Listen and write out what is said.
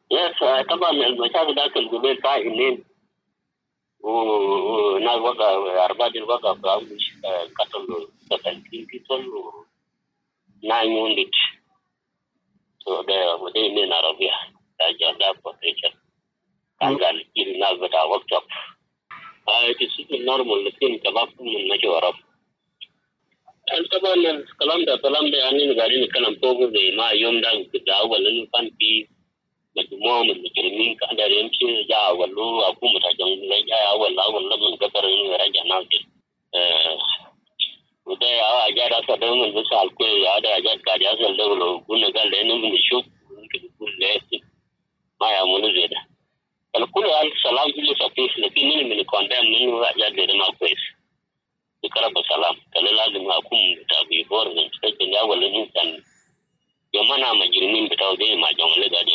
Yes, طبعا المشاكل ذاك القبيل كائنين وناس وقع أربعة وقع في قتلوا 17 people و 9 wounded. So they in Arabia. Agenda protection. كان قال الناس بتاع workshop. It is normal لكن كباب من مشورة. طبعا الكلام ده يعني قاعدين نتكلم فوق زي ما يوم ده كده أول إنه كان في مجموعة من المجرمين كان يمشي جاء أولو حكومة الجنوب جاء أول لما قدر إنه يرجع ناس وده أجاد أصلا من بس على كل هذا أجاد قاعد يصل له كنا قال لأنه من الشوك ممكن يكون لازم ما يعملوا زي ده الكل قال سلام كله سفيس لكن من الكوندام منه أجاد زي ده ما كويس بكرة بسلام كان لازم أكون بتابي فورز استجد أول إنه كان يومنا مجرمين بتاعه زي ما جمله قاعد